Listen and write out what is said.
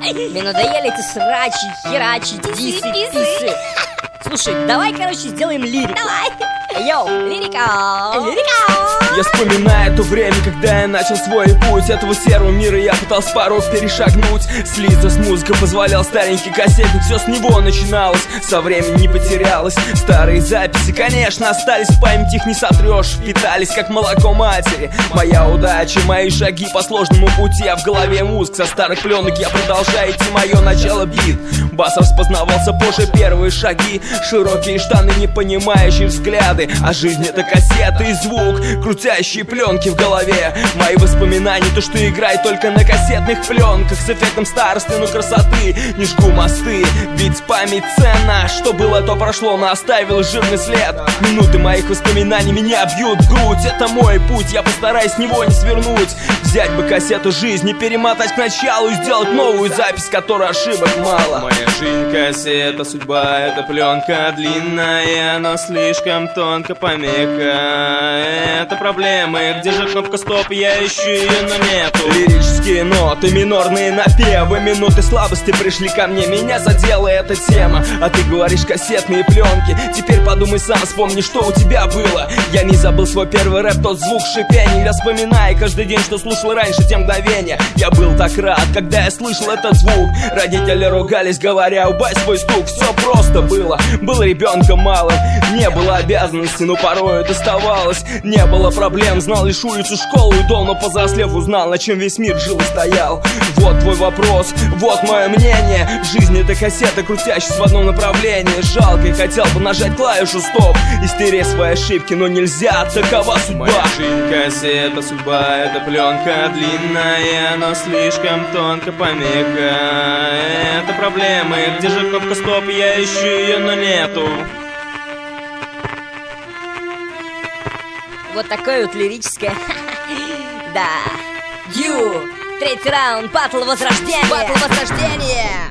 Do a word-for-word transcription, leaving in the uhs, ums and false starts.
Мне надоели эти срачи, херачи, дисы, писы. Слушай, давай, короче, сделаем лирику. Давай. Йоу, лирика. Лирика. Я вспоминаю то время, когда я начал свой путь. Этого серого мира я пытался порог перешагнуть. Слиться с музыкой позволял старенький кассетник. Все с него начиналось, со временем не потерялось. Старые записи, конечно, остались в памяти, их не сотрешь. Впитались, как молоко матери. Моя удача, мои шаги по сложному пути. А в голове музык со старых пленок я продолжаю идти. Мое начало бит. Бас распознавался позже, первые шаги. Широкие штаны, не понимающие взгляды. А жизнь это кассеты и звук, крутящие пленки в голове. Мои воспоминания, то, что играет только на кассетных пленках. С эффектом старости, но красоты. Не жгу мосты, ведь память ценна. Что было, то прошло, но оставил жирный след. Минуты моих воспоминаний меня бьют в грудь. Это мой путь, я постараюсь с него не свернуть. Взять бы кассету жизни, перемотать к началу и сделать новую запись, которой ошибок мало. Моя жизнь кассета, судьба это пленка длинная, но слишком тонко помека. Это проблемы, где же кнопка стоп, я ищу ее, но нету. Лирические ноты, минорные напевы, минуты слабости пришли ко мне, меня задела эта тема. А ты говоришь кассетные пленки, теперь подумай сам, вспомни, что у тебя было. Я не забыл свой первый рэп, тот звук шипения. Я вспоминаю каждый день, что слушал раньше те мгновения. Я был так рад, когда я слышал этот звук. Родители ругались, говоря, убавь свой стук. Все просто было, был ребенком малым. Не было обязанностей, но порой доставалось. Не было проблем, знал лишь улицу, школу и дом. Но повзрослев узнал, на чем весь мир жил и стоял. Вот твой вопрос, вот мое мнение. Жизнь это кассета, крутящаяся в одном направлении. Жалко, и хотел бы нажать клавишу стоп и стереть свои ошибки, но нельзя, такова судьба. Моя жизнь кассета, судьба это пленка длинная, но слишком тонко помека. Это проблемы, где же кнопка стоп, я ищу ее, но нету. Вот такое вот лирическое. Да. Дью. Третий раунд. Батл возрождения. Батл возрождения.